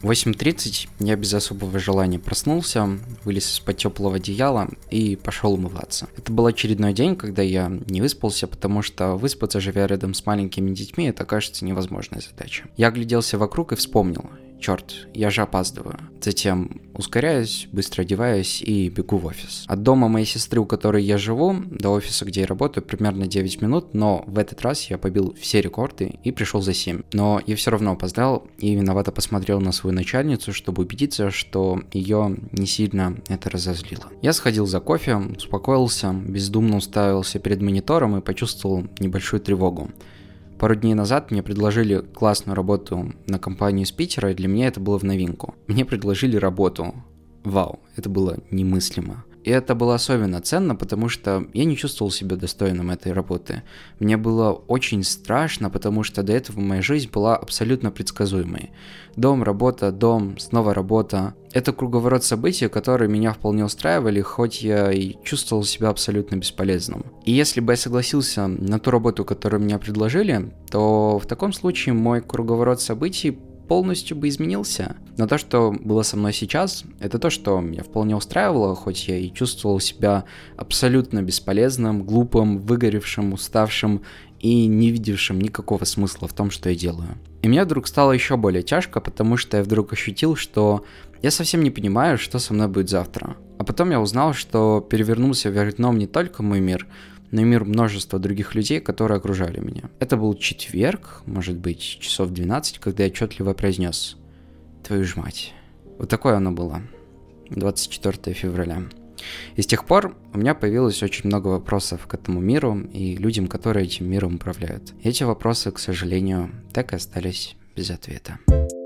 8:30 я без особого желания проснулся, вылез из-под теплого одеяла и пошел умываться. Это был очередной день, когда я не выспался, потому что выспаться, живя рядом с маленькими детьми, это, кажется, невозможная задача. Я огляделся вокруг и вспомнил: черт, я же опаздываю. Затем ускоряюсь, быстро одеваюсь и бегу в офис. От дома моей сестры, у которой я живу, до офиса, где я работаю, примерно 9 минут, но в этот раз я побил все рекорды и пришел за 7. Но я все равно опоздал и виновато посмотрел на свою начальницу, чтобы убедиться, что ее не сильно это разозлило. Я сходил за кофе, успокоился, бездумно уставился перед монитором и почувствовал небольшую тревогу. Пару дней назад мне предложили классную работу на компанию из Питера, и для меня это было в новинку. Мне предложили работу. Вау, это было немыслимо. И это было особенно ценно, потому что я не чувствовал себя достойным этой работы. Мне было очень страшно, потому что до этого моя жизнь была абсолютно предсказуемой. Дом, работа, дом, снова работа. Это круговорот событий, которые меня вполне устраивали, хоть я и чувствовал себя абсолютно бесполезным. И если бы я согласился на ту работу, которую мне предложили, то в таком случае мой круговорот событий полностью бы изменился. Но то, что было со мной сейчас, это то, что меня вполне устраивало, хоть я и чувствовал себя абсолютно бесполезным, глупым, выгоревшим, уставшим и не видевшим никакого смысла в том, что я делаю. И мне вдруг стало еще более тяжко, потому что я вдруг ощутил, что я совсем не понимаю, что со мной будет завтра. А потом я узнал, что перевернулся вверх дном не только мой мир, но и мир множества других людей, которые окружали меня. Это был четверг, может быть, часов 12, когда я отчетливо произнес: «Твою ж мать». Вот такое оно было. 24 февраля. И с тех пор у меня появилось очень много вопросов к этому миру и людям, которые этим миром управляют. И эти вопросы, к сожалению, так и остались без ответа.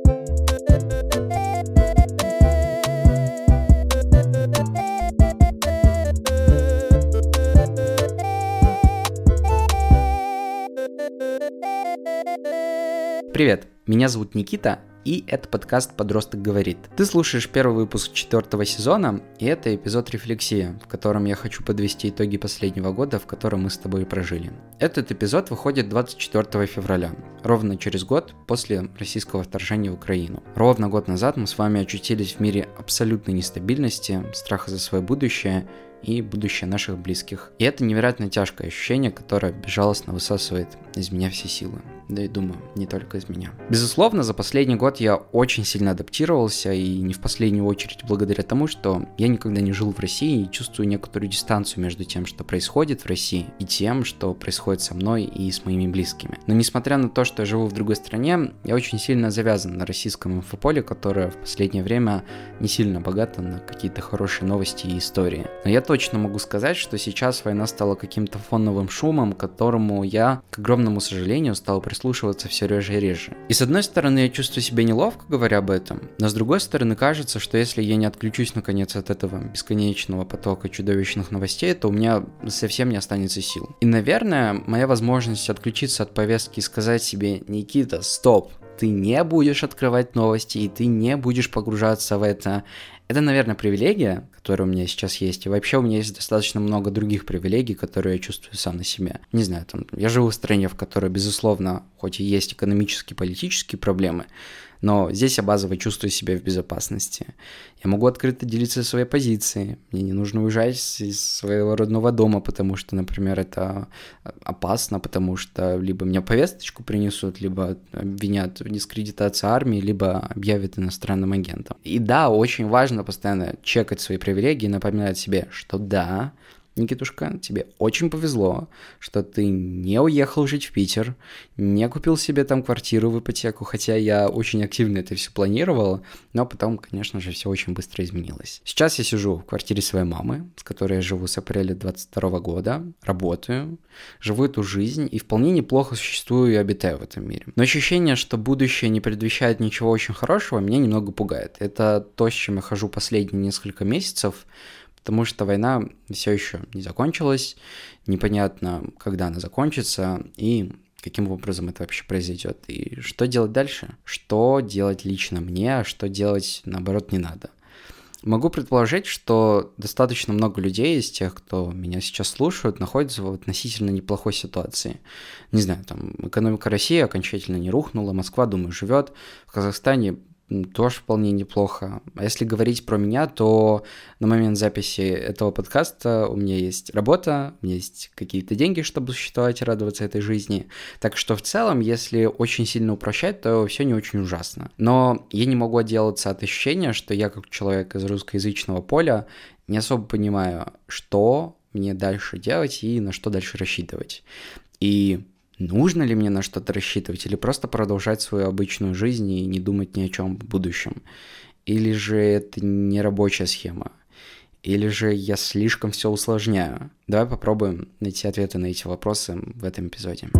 Привет, меня зовут Никита, и это подкаст «Подросток говорит». Ты слушаешь первый выпуск 4-го сезона, и это эпизод рефлексии, в котором я хочу подвести итоги последнего года, в котором мы с тобой прожили. Этот эпизод выходит 24 февраля, ровно через год после российского вторжения в Украину. Ровно год назад мы с вами очутились в мире абсолютной нестабильности, страха за свое будущее и будущее наших близких. И это невероятно тяжкое ощущение, которое безжалостно высасывает из меня все силы. Да и думаю, не только из меня. Безусловно, за последний год я очень сильно адаптировался, и не в последнюю очередь благодаря тому, что я никогда не жил в России и чувствую некоторую дистанцию между тем, что происходит в России, и тем, что происходит со мной и с моими близкими. Но несмотря на то, что я живу в другой стране, я очень сильно завязан на российском инфополе, которое в последнее время не сильно богато на какие-то хорошие новости и истории. Но я точно могу сказать, что сейчас война стала каким-то фоновым шумом, к которому я, к огромному сожалению, стал прислушиваться все реже и реже. И с одной стороны, я чувствую себя неловко, говоря об этом, но с другой стороны, кажется, что если я не отключусь наконец от этого бесконечного потока чудовищных новостей, то у меня совсем не останется сил. И, наверное, моя возможность отключиться от повестки и сказать себе: «Никита, стоп, ты не будешь открывать новости, и ты не будешь погружаться в это». Это, наверное, привилегия, которая у меня сейчас есть, и вообще у меня есть достаточно много других привилегий, которые я чувствую сам на себе. Не знаю, я живу в стране, в которой, безусловно, хоть и есть экономические, политические проблемы, но здесь я базово чувствую себя в безопасности. Я могу открыто делиться своей позицией. Мне не нужно уезжать из своего родного дома, потому что, например, это опасно, потому что либо мне повесточку принесут, либо обвинят в дискредитации армии, либо объявят иностранным агентом. И да, очень важно постоянно чекать свои привилегии и напоминать себе, что да, Никитушка, тебе очень повезло, что ты не уехал жить в Питер, не купил себе там квартиру в ипотеку, хотя я очень активно это все планировал, но потом, конечно же, все очень быстро изменилось. Сейчас я сижу в квартире своей мамы, с которой я живу с апреля 22 года, работаю, живу эту жизнь и вполне неплохо существую и обитаю в этом мире. Но ощущение, что будущее не предвещает ничего очень хорошего, меня немного пугает. Это то, с чем я хожу последние несколько месяцев, потому что война все еще не закончилась, непонятно, когда она закончится и каким образом это вообще произойдет. И что делать дальше? Что делать лично мне, а что делать, наоборот, не надо? Могу предположить, что достаточно много людей из тех, кто меня сейчас слушают, находятся в относительно неплохой ситуации. Не знаю, экономика России окончательно не рухнула, Москва, думаю, живет. В Казахстане тоже вполне неплохо. А если говорить про меня, то на момент записи этого подкаста у меня есть работа, у меня есть какие-то деньги, чтобы существовать и радоваться этой жизни. Так что в целом, если очень сильно упрощать, то все не очень ужасно. Но я не могу отделаться от ощущения, что я как человек из русскоязычного поля не особо понимаю, что мне дальше делать и на что дальше рассчитывать. И нужно ли мне на что-то рассчитывать или просто продолжать свою обычную жизнь и не думать ни о чем в будущем? Или же это не рабочая схема? Или же я слишком все усложняю? Давай попробуем найти ответы на эти вопросы в этом эпизоде.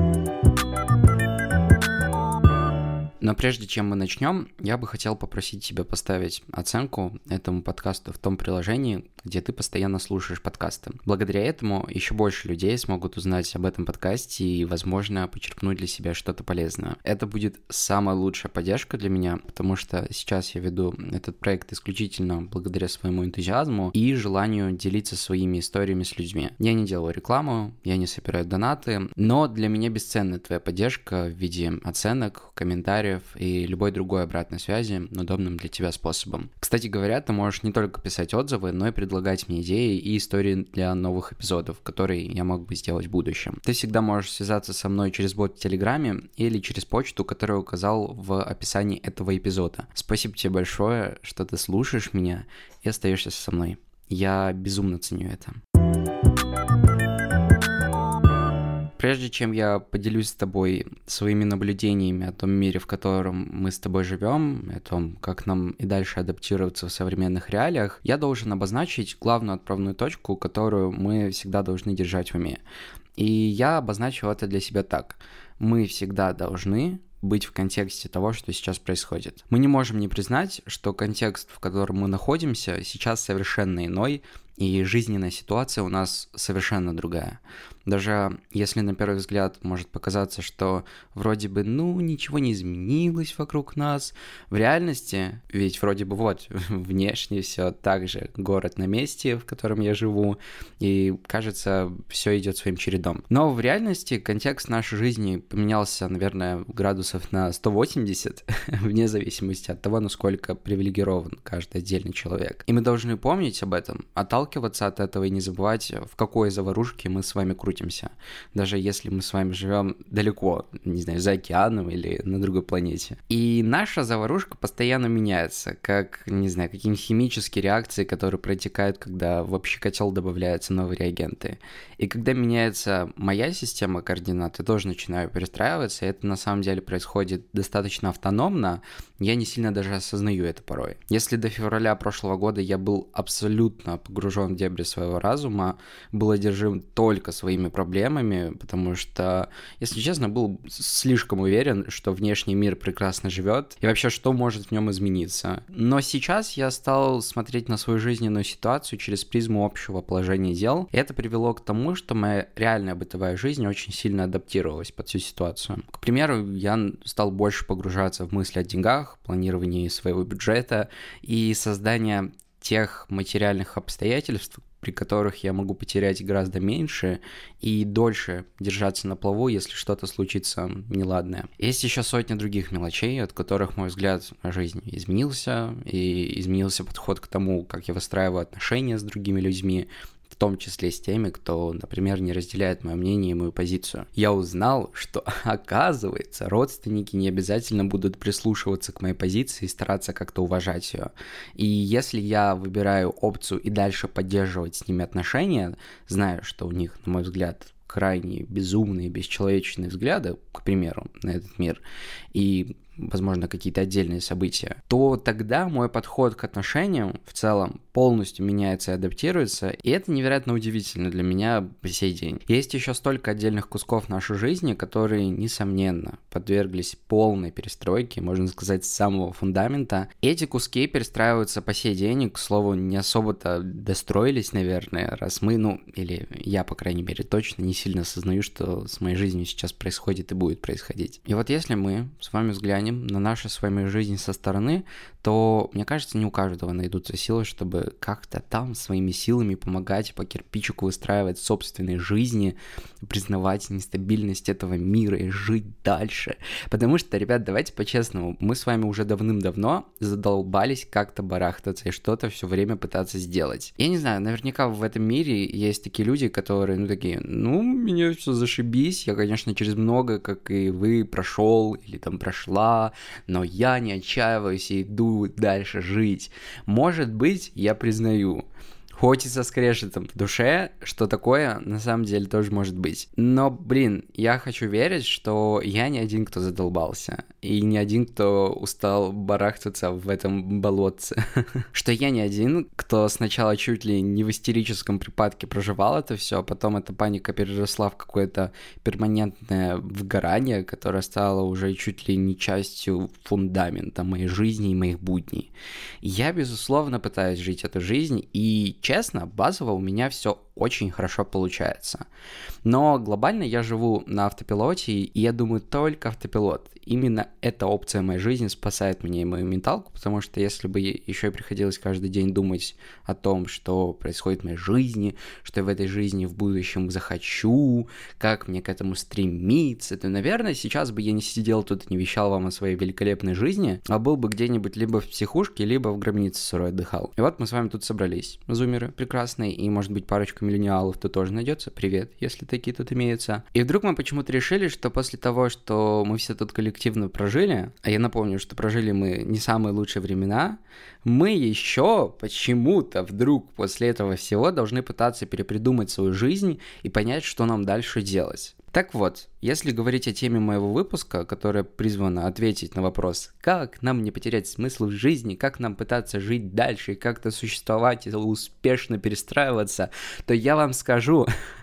Но прежде чем мы начнем, я бы хотел попросить тебя поставить оценку этому подкасту в том приложении, где ты постоянно слушаешь подкасты. Благодаря этому еще больше людей смогут узнать об этом подкасте и, возможно, почерпнуть для себя что-то полезное. Это будет самая лучшая поддержка для меня, потому что сейчас я веду этот проект исключительно благодаря своему энтузиазму и желанию делиться своими историями с людьми. Я не делаю рекламу, я не собираю донаты, но для меня бесценна твоя поддержка в виде оценок, комментариев и любой другой обратной связи удобным для тебя способом. Кстати говоря, ты можешь не только писать отзывы, но и предлагать мне идеи и истории для новых эпизодов, которые я мог бы сделать в будущем. Ты всегда можешь связаться со мной через бот в Телеграме или через почту, которую указал в описании этого эпизода. Спасибо тебе большое, что ты слушаешь меня и остаешься со мной. Я безумно ценю это. Прежде чем я поделюсь с тобой своими наблюдениями о том мире, в котором мы с тобой живем, о том, как нам и дальше адаптироваться в современных реалиях, я должен обозначить главную отправную точку, которую мы всегда должны держать в уме. И я обозначил это для себя так. Мы всегда должны быть в контексте того, что сейчас происходит. Мы не можем не признать, что контекст, в котором мы находимся, сейчас совершенно иной, и жизненная ситуация у нас совершенно другая. Даже если на первый взгляд может показаться, что вроде бы, ничего не изменилось вокруг нас, в реальности, ведь вроде бы внешне все так же, город на месте, в котором я живу, и кажется, все идет своим чередом. Но в реальности контекст нашей жизни поменялся, наверное, градусов на 180, вне зависимости от того, насколько привилегирован каждый отдельный человек. И мы должны помнить об этом, отталкиваться от этого и не забывать, в какой заварушке мы с вами крутимся. Даже если мы с вами живем далеко, не знаю, за океаном или на другой планете. И наша заварушка постоянно меняется, как, не знаю, какие-нибудь химические реакции, которые протекают, когда в общий котел добавляются новые реагенты. И когда меняется моя система координат, я тоже начинаю перестраиваться, и это на самом деле происходит достаточно автономно, я не сильно даже осознаю это порой. Если до февраля прошлого года я был абсолютно погружен в дебри своего разума, был одержим только своими проблемами, потому что, если честно, был слишком уверен, что внешний мир прекрасно живет, и вообще, что может в нем измениться. Но сейчас я стал смотреть на свою жизненную ситуацию через призму общего положения дел, и это привело к тому, что моя реальная бытовая жизнь очень сильно адаптировалась под всю ситуацию. К примеру, я стал больше погружаться в мысли о деньгах, планировании своего бюджета и создания тех материальных обстоятельств, при которых я могу потерять гораздо меньше и дольше держаться на плаву, если что-то случится неладное. Есть еще сотни других мелочей, от которых мой взгляд на жизнь изменился, и изменился подход к тому, как я выстраиваю отношения с другими людьми, в том числе с теми, кто, например, не разделяет мое мнение и мою позицию. Я узнал, что, оказывается, родственники не обязательно будут прислушиваться к моей позиции и стараться как-то уважать ее. И если я выбираю опцию и дальше поддерживать с ними отношения, зная, что у них, на мой взгляд, крайне безумные, бесчеловечные взгляды, к примеру, на этот мир, и возможно, какие-то отдельные события, то тогда мой подход к отношениям в целом полностью меняется и адаптируется, и это невероятно удивительно для меня по сей день. Есть еще столько отдельных кусков нашей жизни, которые, несомненно, подверглись полной перестройке, можно сказать, с самого фундамента. Эти куски перестраиваются по сей день, и, к слову, не особо-то достроились, наверное, раз мы, или я, по крайней мере, точно не сильно осознаю, что с моей жизнью сейчас происходит и будет происходить. И вот если мы с вами взглянем взглянем на нашу с вами жизнь со стороны, то, мне кажется, не у каждого найдутся силы, чтобы как-то там своими силами помогать по кирпичику выстраивать собственные жизни, признавать нестабильность этого мира и жить дальше. Потому что, ребят, давайте по-честному, мы с вами уже давным-давно задолбались как-то барахтаться и что-то все время пытаться сделать. Я не знаю, наверняка в этом мире есть такие люди, которые, такие, меня все зашибись, я, конечно, через много, как и вы, прошел или там прошла, но я не отчаиваюсь и иду дальше жить. Может быть, я признаю, хоть и со скрежетом в душе, что такое на самом деле тоже может быть. Но, я хочу верить, что я не один, кто задолбался, и не один, кто устал барахтаться в этом болотце. Что я не один, кто сначала чуть ли не в истерическом припадке проживал это все, а потом эта паника переросла в какое-то перманентное выгорание, которое стало уже чуть ли не частью фундамента моей жизни и моих будней. Я, безусловно, пытаюсь жить эту жизнь, и честно, базово у меня все очень хорошо получается. Но глобально я живу на автопилоте, и я думаю только автопилот. Именно эта опция моей жизни спасает меня и мою менталку, потому что если бы еще и приходилось каждый день думать о том, что происходит в моей жизни, что я в этой жизни в будущем захочу, как мне к этому стремиться, то, наверное, сейчас бы я не сидел тут и не вещал вам о своей великолепной жизни, а был бы где-нибудь либо в психушке, либо в гробнице сырой отдыхал. И вот мы с вами тут собрались, зумеры прекрасные, и, может быть, парочка миллениалов тут тоже найдется. Привет, если такие тут имеются. И вдруг мы почему-то решили, что после того, что мы все тут коллективно прожили, а я напомню, что прожили мы не самые лучшие времена, мы еще почему-то вдруг после этого всего должны пытаться перепридумать свою жизнь и понять, что нам дальше делать. Так вот, если говорить о теме моего выпуска, которая призвана ответить на вопрос, как нам не потерять смысл в жизни, как нам пытаться жить дальше и как-то существовать и успешно перестраиваться, то я вам скажу,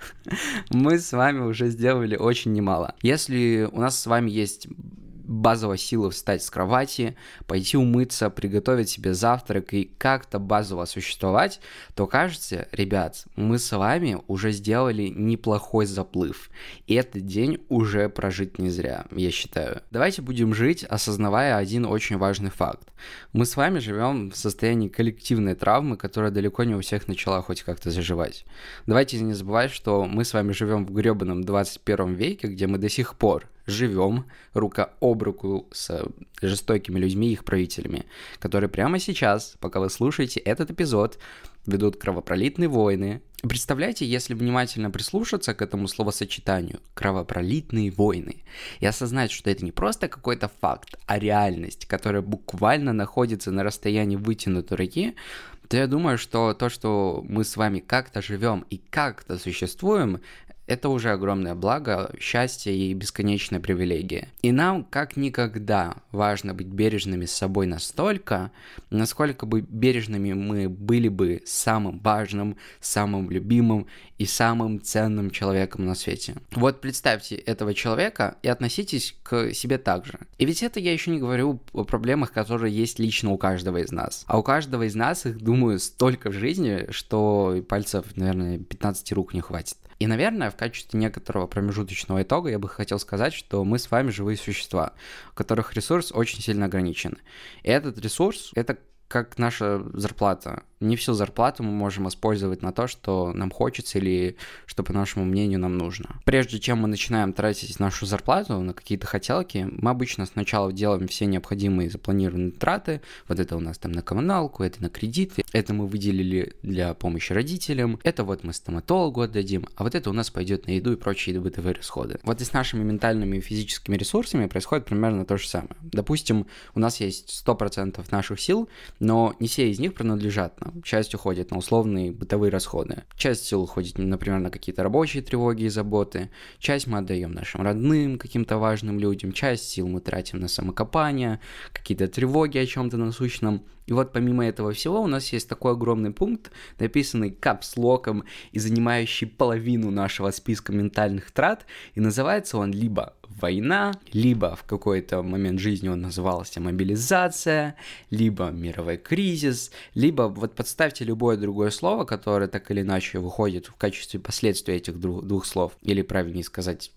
мы с вами уже сделали очень немало. Если у нас с вами есть базовая сила встать с кровати, пойти умыться, приготовить себе завтрак и как-то базово существовать, то кажется, ребят, мы с вами уже сделали неплохой заплыв. И этот день уже прожит не зря, я считаю. Давайте будем жить, осознавая один очень важный факт. Мы с вами живем в состоянии коллективной травмы, которая далеко не у всех начала хоть как-то заживать. Давайте не забывать, что мы с вами живем в гребаном 21 веке, где мы до сих пор живем рука об руку с жестокими людьми и их правителями, которые прямо сейчас, пока вы слушаете этот эпизод, ведут кровопролитные войны. Представляете, если внимательно прислушаться к этому словосочетанию «кровопролитные войны» и осознать, что это не просто какой-то факт, а реальность, которая буквально находится на расстоянии вытянутой руки, то я думаю, что то, что мы с вами как-то живем и как-то существуем, это уже огромное благо, счастье и бесконечная привилегия. И нам как никогда важно быть бережными с собой настолько, насколько бы бережными мы были бы самым важным, самым любимым и самым ценным человеком на свете. Вот представьте этого человека и относитесь к себе так же. И ведь это я еще не говорю о проблемах, которые есть лично у каждого из нас. А у каждого из нас их, думаю, столько в жизни, что пальцев, наверное, 15 рук не хватит. И, наверное, в качестве некоторого промежуточного итога я бы хотел сказать, что мы с вами живые существа, у которых ресурс очень сильно ограничен. И этот ресурс — это как наша зарплата. Не всю зарплату мы можем использовать на то, что нам хочется или что, по нашему мнению, нам нужно. Прежде чем мы начинаем тратить нашу зарплату на какие-то хотелки, мы обычно сначала делаем все необходимые запланированные траты. Вот это у нас там на коммуналку, это на кредиты, это мы выделили для помощи родителям, это вот мы стоматологу отдадим, а вот это у нас пойдет на еду и прочие бытовые расходы. Вот и с нашими ментальными и физическими ресурсами происходит примерно то же самое. Допустим, у нас есть 100% наших сил, но не все из них принадлежат нам. Часть уходит на условные бытовые расходы. Часть сил уходит, например, на какие-то рабочие тревоги и заботы. Часть мы отдаем нашим родным, каким-то важным людям. Часть сил мы тратим на самокопание, какие-то тревоги о чем-то насущном. И вот помимо этого всего у нас есть такой огромный пункт, написанный капслоком и занимающий половину нашего списка ментальных трат. И называется он либо война, либо в какой-то момент жизни он назывался мобилизация, либо мировой кризис, либо вот подставьте любое другое слово, которое так или иначе выходит в качестве последствия этих двух слов, или правильнее сказать,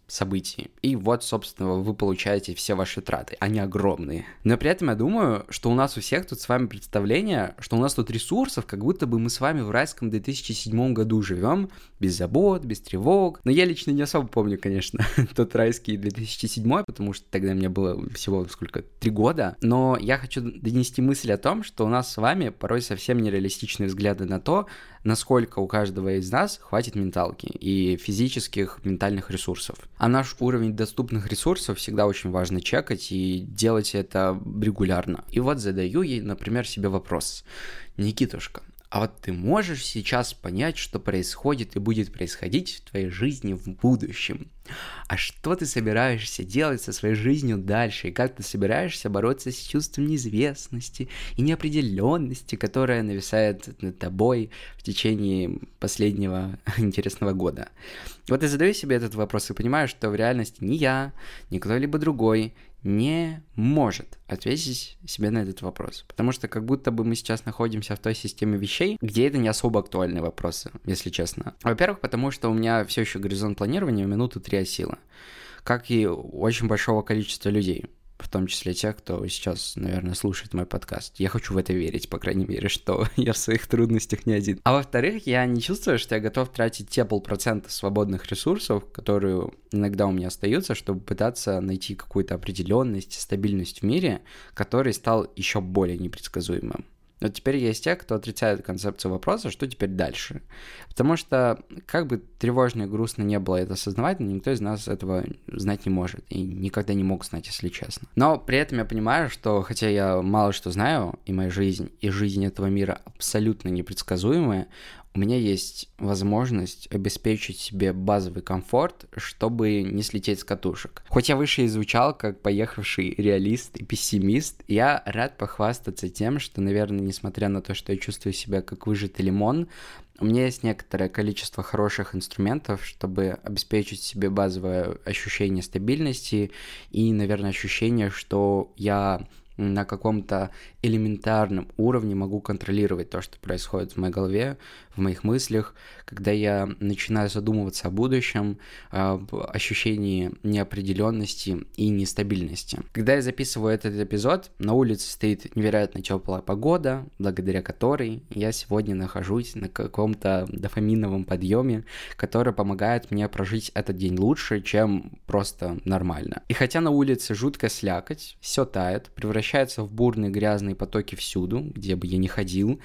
событий. И вот, собственно, вы получаете все ваши траты. Они огромные. Но при этом я думаю, что у нас у всех тут с вами представление, что у нас тут ресурсов, как будто бы мы с вами в райском 2007 году живем, без забот, без тревог. Но я лично не особо помню, конечно, тот райский 2007, потому что тогда мне было всего 3 года. Но я хочу донести мысль о том, что у нас с вами порой совсем нереалистичные взгляды на то, насколько у каждого из нас хватит менталки и физических, ментальных ресурсов. А наш уровень доступных ресурсов всегда очень важно чекать и делать это регулярно. И вот задаю ей, например, себе вопрос. Никитушка, а вот ты можешь сейчас понять, что происходит и будет происходить в твоей жизни в будущем? А что ты собираешься делать со своей жизнью дальше? И как ты собираешься бороться с чувством неизвестности и неопределенности, которая нависает над тобой в течение последнего интересного года? Вот я задаю себе этот вопрос и понимаю, что в реальности ни я, ни кто-либо другой не может ответить себе на этот вопрос. Потому что как будто бы мы сейчас находимся в той системе вещей, где это не особо актуальные вопросы, если честно. Во-первых, потому что у меня все еще горизонт планирования в минуту 3 силы, как и у очень большого количества людей, в том числе тех, кто сейчас, наверное, слушает мой подкаст. Я хочу в это верить, по крайней мере, что я в своих трудностях не один. А во-вторых, я не чувствую, что я готов тратить те 0,5% свободных ресурсов, которые иногда у меня остаются, чтобы пытаться найти какую-то определенность, стабильность в мире, который стал еще более непредсказуемым. Но теперь есть те, кто отрицает концепцию вопроса, что теперь дальше. Потому что, как бы тревожно и грустно не было это осознавать, но никто из нас этого знать не может. И никогда не мог знать, если честно. Но при этом я понимаю, что хотя я мало что знаю, и моя жизнь, и жизнь этого мира абсолютно непредсказуемая, у меня есть возможность обеспечить себе базовый комфорт, чтобы не слететь с катушек. Хоть я выше и звучал как поехавший реалист и пессимист, я рад похвастаться тем, что, наверное, несмотря на то, что я чувствую себя как выжатый лимон, у меня есть некоторое количество хороших инструментов, чтобы обеспечить себе базовое ощущение стабильности и, наверное, ощущение, что я на каком-то элементарном уровне могу контролировать то, что происходит в моей голове, в моих мыслях, когда я начинаю задумываться о будущем, об ощущении неопределенности и нестабильности. Когда я записываю этот эпизод, на улице стоит невероятно теплая погода, благодаря которой я сегодня нахожусь на каком-то дофаминовом подъеме, который помогает мне прожить этот день лучше, чем просто нормально. И хотя на улице жуткая слякоть, все тает, превращается в бурные грязные потоки всюду, где бы я ни ходил,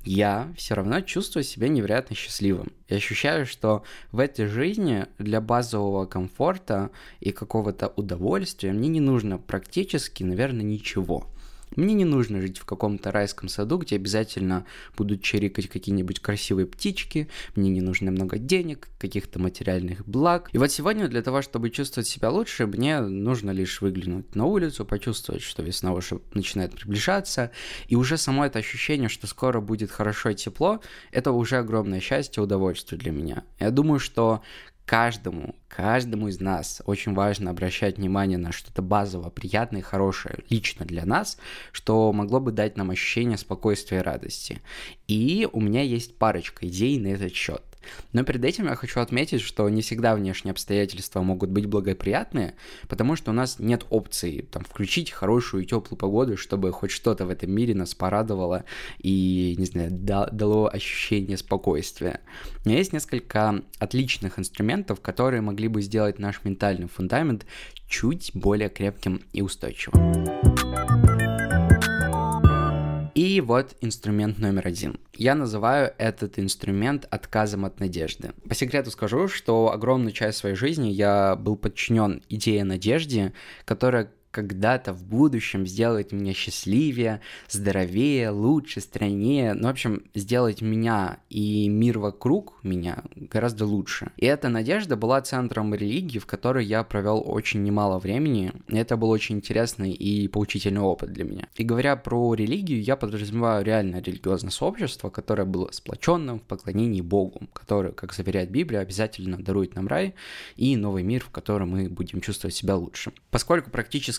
я все равно чувствую себя невероятно счастливым. И ощущаю, что в этой жизни для базового комфорта и какого-то удовольствия мне не нужно практически, наверное, ничего. Мне не нужно жить в каком-то райском саду, где обязательно будут чирикать какие-нибудь красивые птички, мне не нужно много денег, каких-то материальных благ. И вот сегодня для того, чтобы чувствовать себя лучше, мне нужно лишь выглянуть на улицу, почувствовать, что весна уже начинает приближаться, и уже само это ощущение, что скоро будет хорошо и тепло, это уже огромное счастье и удовольствие для меня. Я думаю, что каждому из нас очень важно обращать внимание на что-то базово, приятное, хорошее, лично для нас, что могло бы дать нам ощущение спокойствия и радости. И у меня есть парочка идей на этот счет. Но перед этим я хочу отметить, что не всегда внешние обстоятельства могут быть благоприятные, потому что у нас нет опции включить хорошую и теплую погоду, чтобы хоть что-то в этом мире нас порадовало и, не знаю, дало ощущение спокойствия. У меня есть несколько отличных инструментов, которые могли бы сделать наш ментальный фундамент чуть более крепким и устойчивым. И вот инструмент номер 1. Я называю этот инструмент отказом от надежды. По секрету скажу, что огромную часть своей жизни я был подчинен идее надежде, которая когда-то в будущем сделает меня счастливее, здоровее, лучше, стройнее, в общем, сделать меня и мир вокруг меня гораздо лучше. И эта надежда была центром религии, в которой я провел очень немало времени, и это был очень интересный и поучительный опыт для меня. И говоря про религию, я подразумеваю реальное религиозное сообщество, которое было сплоченным в поклонении Богу, который, как заверяет Библия, обязательно дарует нам рай и новый мир, в котором мы будем чувствовать себя лучше. Поскольку практически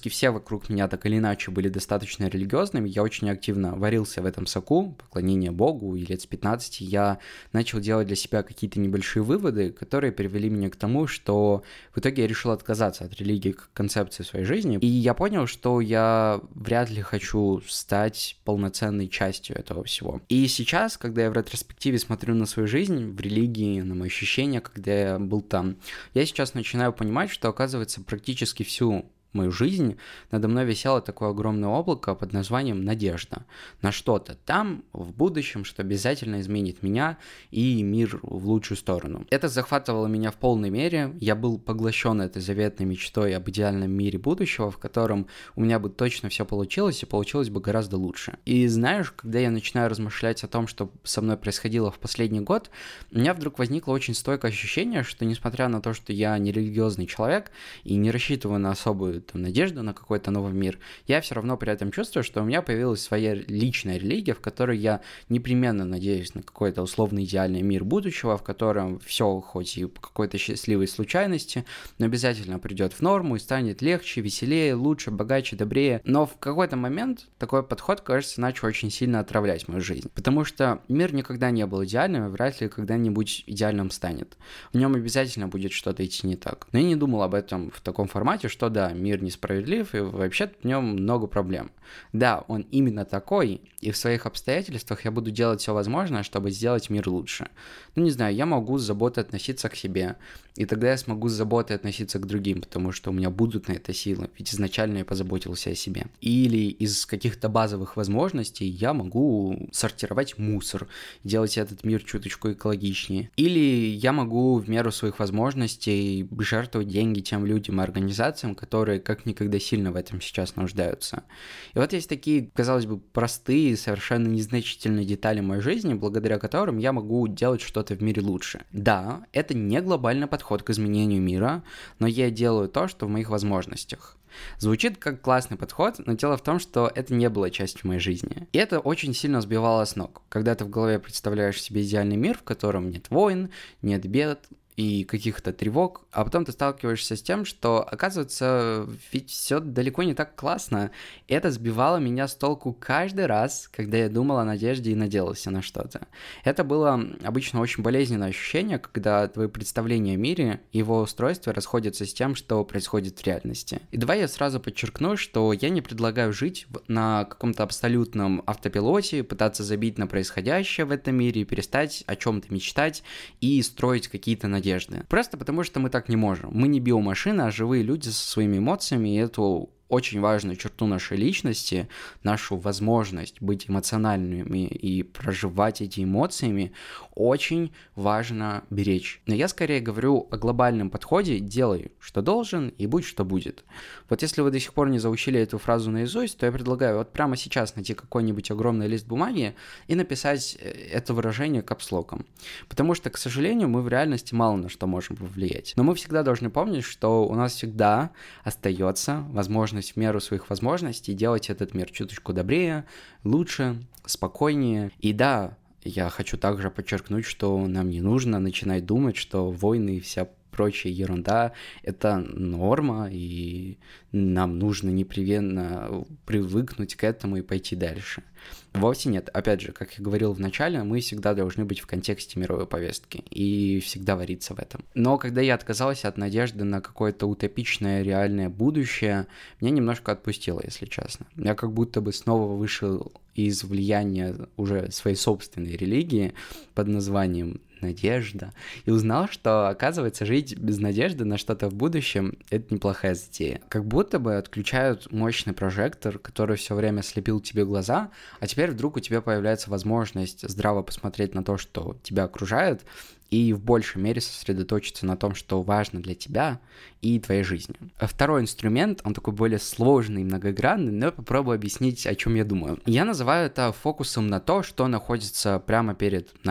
практически все вокруг меня так или иначе были достаточно религиозными, я очень активно варился в этом соку, поклонение Богу, и лет с 15 я начал делать для себя какие-то небольшие выводы, которые привели меня к тому, что в итоге я решил отказаться от религии как концепции в своей жизни, и я понял, что я вряд ли хочу стать полноценной частью этого всего. И сейчас, когда я в ретроспективе смотрю на свою жизнь в религии, на мои ощущения, когда я был там, я сейчас начинаю понимать, что, оказывается, практически всю мою жизнь надо мной висело такое огромное облако под названием надежда на что-то там в будущем, что обязательно изменит меня и мир в лучшую сторону. Это захватывало меня в полной мере, я был поглощен этой заветной мечтой об идеальном мире будущего, в котором у меня бы точно все получилось и получилось бы гораздо лучше. И знаешь, когда я начинаю размышлять о том, что со мной происходило в последний год, у меня вдруг возникло очень стойкое ощущение, что несмотря на то, что я не религиозный человек и не рассчитываю на особую надежду на какой-то новый мир, я все равно при этом чувствую, что у меня появилась своя личная религия, в которой я непременно надеюсь на какой-то условно идеальный мир будущего, в котором все, хоть и по какой-то счастливой случайности, но обязательно придет в норму и станет легче, веселее, лучше, богаче, добрее. Но в какой-то момент такой подход, кажется, начал очень сильно отравлять мою жизнь, потому что мир никогда не был идеальным и вряд ли когда-нибудь идеальным станет. В нем обязательно будет что-то идти не так. Но я не думал об этом в таком формате, что да, мир несправедлив, и вообще в нем много проблем. Да, он именно такой, и в своих обстоятельствах я буду делать все возможное, чтобы сделать мир лучше. Ну, не знаю, я могу с заботой относиться к себе, и тогда я смогу с заботой относиться к другим, потому что у меня будут на это силы, ведь изначально я позаботился о себе. Или из каких-то базовых возможностей я могу сортировать мусор, делать этот мир чуточку экологичнее. Или я могу в меру своих возможностей жертвовать деньги тем людям и организациям, которые как никогда сильно в этом сейчас нуждаются. И вот есть такие, казалось бы, простые, совершенно незначительные детали моей жизни, благодаря которым я могу делать что-то в мире лучше. Да, это не глобальный подход к изменению мира, но я делаю то, что в моих возможностях. Звучит как классный подход, но дело в том, что это не было частью моей жизни. И это очень сильно сбивало с ног. Когда ты в голове представляешь себе идеальный мир, в котором нет войн, нет бед и каких-то тревог, а потом ты сталкиваешься с тем, что, оказывается, ведь все далеко не так классно. И это сбивало меня с толку каждый раз, когда я думал о надежде и надеялся на что-то. Это было обычно очень болезненное ощущение, когда твои представления о мире и его устройстве расходятся с тем, что происходит в реальности. И давай я сразу подчеркну, что я не предлагаю жить на каком-то абсолютном автопилоте, пытаться забить на происходящее в этом мире, перестать о чем-то мечтать и строить какие-то надежды. Просто потому, что мы так не можем. Мы не биомашины, а живые люди со своими эмоциями, и эту очень важную черту нашей личности, нашу возможность быть эмоциональными и проживать эти эмоциями, очень важно беречь. Но я скорее говорю о глобальном подходе: делай, что должен, и будь, что будет. Вот если вы до сих пор не заучили эту фразу наизусть, то я предлагаю вот прямо сейчас найти какой-нибудь огромный лист бумаги и написать это выражение капслоком. Потому что, к сожалению, мы в реальности мало на что можем повлиять. Но мы всегда должны помнить, что у нас всегда остается возможность в меру своих возможностей делать этот мир чуточку добрее, лучше, спокойнее. И да, я хочу также подчеркнуть, что нам не нужно начинать думать, что войны и вся прочая ерунда — это норма, и нам нужно непременно привыкнуть к этому и пойти дальше. Вовсе нет. Опять же, как я говорил в начале, мы всегда должны быть в контексте мировой повестки и всегда вариться в этом. Но когда я отказался от надежды на какое-то утопичное реальное будущее, меня немножко отпустило, если честно. Я как будто бы снова вышел из влияния уже своей собственной религии под названием надежда, и узнал, что, оказывается, жить без надежды на что-то в будущем — это неплохая затея. Как будто бы отключают мощный прожектор, который все время слепил тебе глаза, а теперь вдруг у тебя появляется возможность здраво посмотреть на то, что тебя окружает, и в большей мере сосредоточиться на том, что важно для тебя и твоей жизни. А второй инструмент, он такой более сложный и многогранный, но я попробую объяснить, о чем я думаю. Я называю это фокусом на то, что находится прямо перед нами.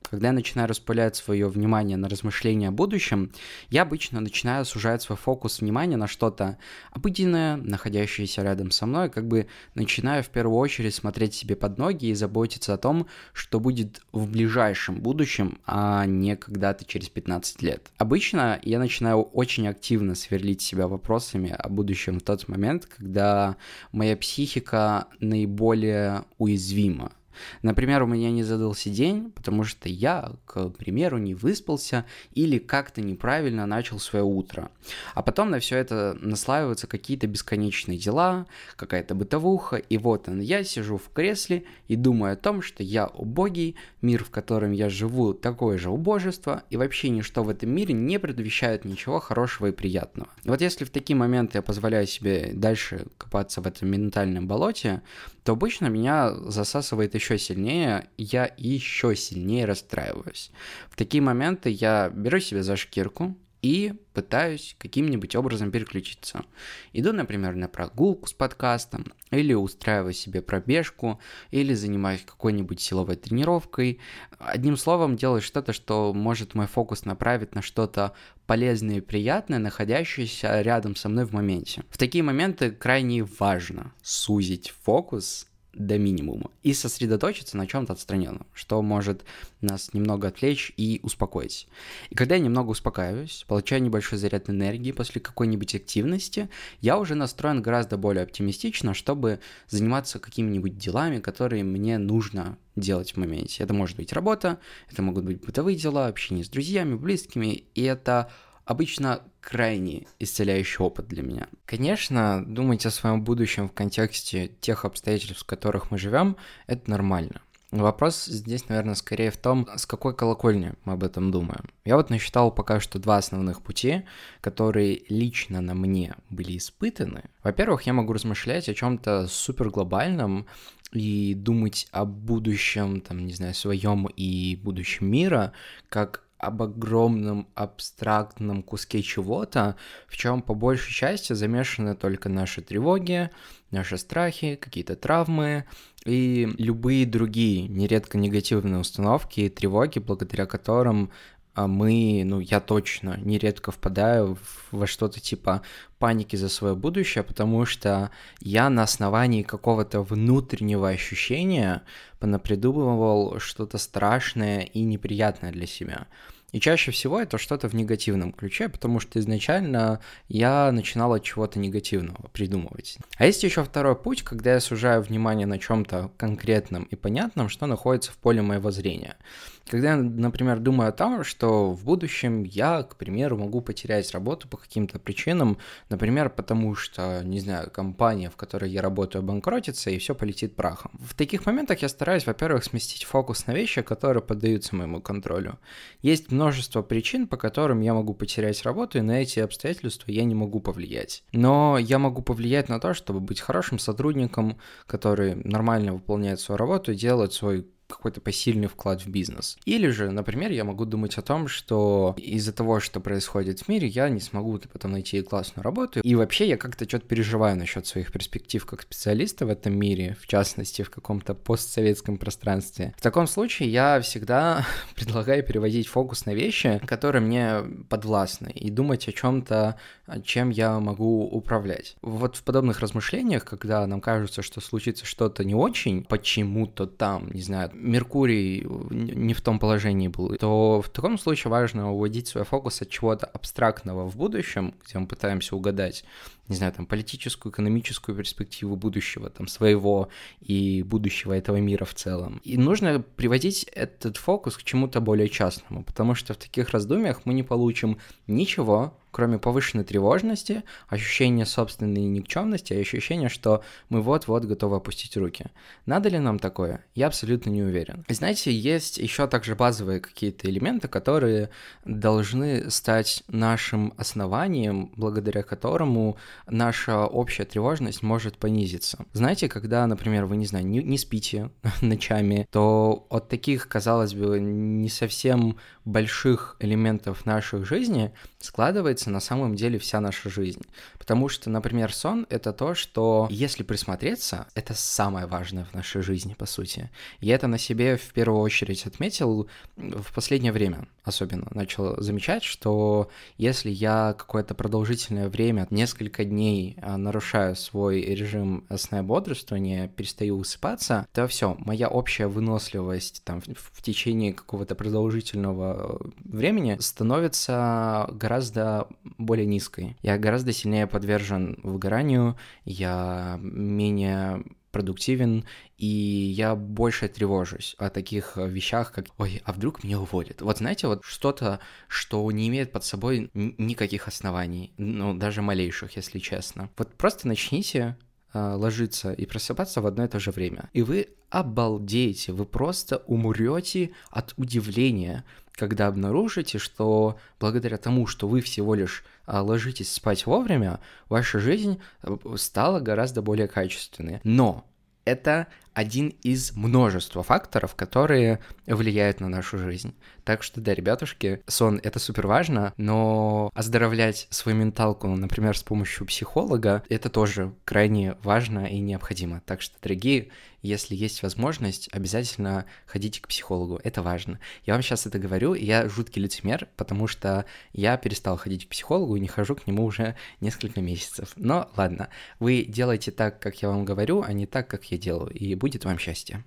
Когда я начинаю распылять свое внимание на размышления о будущем, я обычно начинаю сужать свой фокус внимания на что-то обыденное, находящееся рядом со мной, как бы начинаю в первую очередь смотреть себе под ноги и заботиться о том, что будет в ближайшем будущем, а не когда-то через 15 лет. Обычно я начинаю очень активно сверлить себя вопросами о будущем в тот момент, когда моя психика наиболее уязвима. Например, у меня не задался день, потому что я, к примеру, не выспался или как-то неправильно начал свое утро. А потом на все это наслаиваются какие-то бесконечные дела, какая-то бытовуха, и вот я сижу в кресле и думаю о том, что я убогий, мир, в котором я живу, такое же убожество, и вообще ничто в этом мире не предвещает ничего хорошего и приятного. И вот если в такие моменты я позволяю себе дальше копаться в этом ментальном болоте, то обычно меня засасывает еще сильнее, и я еще сильнее расстраиваюсь. В такие моменты я беру себя за шкирку и пытаюсь каким-нибудь образом переключиться. Иду, например, на прогулку с подкастом, или устраиваю себе пробежку, или занимаюсь какой-нибудь силовой тренировкой. Одним словом, делаю что-то, что может мой фокус направить на что-то полезное и приятное, находящееся рядом со мной в моменте. В такие моменты крайне важно сузить фокус до минимума и сосредоточиться на чем-то отстраненном, что может нас немного отвлечь и успокоить. И когда я немного успокаиваюсь, получаю небольшой заряд энергии после какой-нибудь активности, я уже настроен гораздо более оптимистично, чтобы заниматься какими-нибудь делами, которые мне нужно делать в моменте. Это может быть работа, это могут быть бытовые дела, общение с друзьями, близкими, и это обычно крайне исцеляющий опыт для меня. Конечно, думать о своем будущем в контексте тех обстоятельств, в которых мы живем, это нормально. Вопрос здесь, наверное, скорее в том, с какой колокольни мы об этом думаем. Я вот насчитал пока что 2 основных пути, которые лично на мне были испытаны. Во-первых, я могу размышлять о чем-то суперглобальном и думать о будущем, своем и будущем мира, как об огромном абстрактном куске чего-то, в чем по большей части замешаны только наши тревоги, наши страхи, какие-то травмы и любые другие, нередко негативные установки и тревоги, благодаря которым я точно нередко впадаю во что-то типа паники за свое будущее, потому что я на основании какого-то внутреннего ощущения понапридумывал что-то страшное и неприятное для себя. И чаще всего это что-то в негативном ключе, потому что изначально я начинал от чего-то негативного придумывать. А есть еще второй путь, когда я сужаю внимание на чем-то конкретном и понятном, что находится в поле моего зрения. Когда я, например, думаю о том, что в будущем я, к примеру, могу потерять работу по каким-то причинам, например, потому что, компания, в которой я работаю, обанкротится, и все полетит прахом. В таких моментах я стараюсь, во-первых, сместить фокус на вещи, которые поддаются моему контролю. Есть множество причин, по которым я могу потерять работу, и на эти обстоятельства я не могу повлиять. Но я могу повлиять на то, чтобы быть хорошим сотрудником, который нормально выполняет свою работу и делает свой какой-то посильный вклад в бизнес. Или же, например, я могу думать о том, что из-за того, что происходит в мире, я не смогу потом найти классную работу. И вообще я как-то что-то переживаю насчет своих перспектив как специалиста в этом мире, в частности, в каком-то постсоветском пространстве. В таком случае я всегда предлагаю переводить фокус на вещи, которые мне подвластны, и думать о чем-то, чем я могу управлять. Вот в подобных размышлениях, когда нам кажется, что случится что-то не очень, почему-то там, Меркурий не в том положении был, то в таком случае важно уводить свой фокус от чего-то абстрактного в будущем, где мы пытаемся угадать, политическую, экономическую перспективу будущего, своего и будущего этого мира в целом. И нужно приводить этот фокус к чему-то более частному, потому что в таких раздумьях мы не получим ничего, кроме повышенной тревожности, ощущения собственной никчемности и ощущения, что мы вот-вот готовы опустить руки. Надо ли нам такое? Я абсолютно не уверен. И знаете, есть еще также базовые какие-то элементы, которые должны стать нашим основанием, благодаря которому наша общая тревожность может понизиться. Знаете, когда, например, вы, не знаю, не спите ночами, то от таких, казалось бы, не совсем больших элементов нашей жизни складывается на самом деле вся наша жизнь. Потому что, например, сон — это то, что, если присмотреться, это самое важное в нашей жизни, по сути. Я это на себе в первую очередь отметил в последнее время, особенно начал замечать, что если я какое-то продолжительное время, несколько дней нарушаю свой режим сна и бодрствования, перестаю высыпаться, то все, моя общая выносливость там в течение какого-то продолжительного времени становится гораздо более низкой. Я гораздо сильнее подвержен выгоранию, я менее продуктивен, и я больше тревожусь о таких вещах, как «Ой, а вдруг меня уволят?» Вот знаете, вот что-то, что не имеет под собой никаких оснований, ну, даже малейших, если честно. Вот просто начните ложиться и просыпаться в одно и то же время, и вы обалдеете, вы просто умрете от удивления, когда обнаружите, что благодаря тому, что вы всего лишь ложитесь спать вовремя, ваша жизнь стала гораздо более качественной. Но это один из множества факторов, которые влияют на нашу жизнь. Так что да, ребятушки, сон — это супер важно, но оздоровлять свою менталку, например, с помощью психолога, это тоже крайне важно и необходимо. Так что, дорогие, если есть возможность, обязательно ходите к психологу, это важно. Я вам сейчас это говорю, и я жуткий лицемер, потому что я перестал ходить к психологу и не хожу к нему уже несколько месяцев. Но ладно, вы делайте так, как я вам говорю, а не так, как я делаю, и будет вам счастье.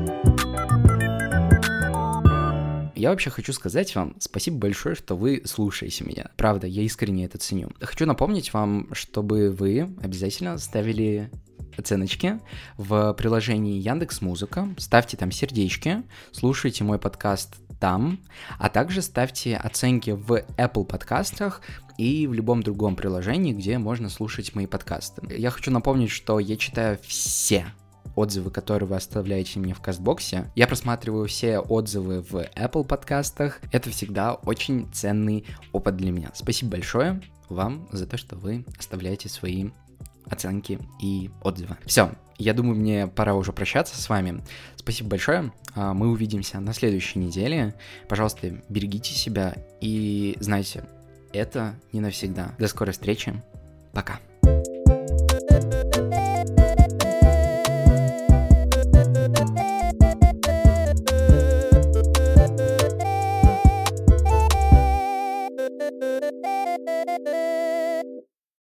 Я вообще хочу сказать вам спасибо большое, что вы слушаете меня. Правда, я искренне это ценю. Хочу напомнить вам, чтобы вы обязательно ставили оценочки в приложении Яндекс.Музыка, ставьте там сердечки, слушайте мой подкаст там, а также ставьте оценки в Apple подкастах и в любом другом приложении, где можно слушать мои подкасты. Я хочу напомнить, что я читаю все отзывы, которые вы оставляете мне в Кастбоксе. Я просматриваю все отзывы в Apple подкастах. Это всегда очень ценный опыт для меня. Спасибо большое вам за то, что вы оставляете свои оценки и отзывы. Все, я думаю, мне пора уже прощаться с вами. Спасибо большое. Мы увидимся на следующей неделе. Пожалуйста, берегите себя и знайте, это не навсегда. До скорой встречи. Пока.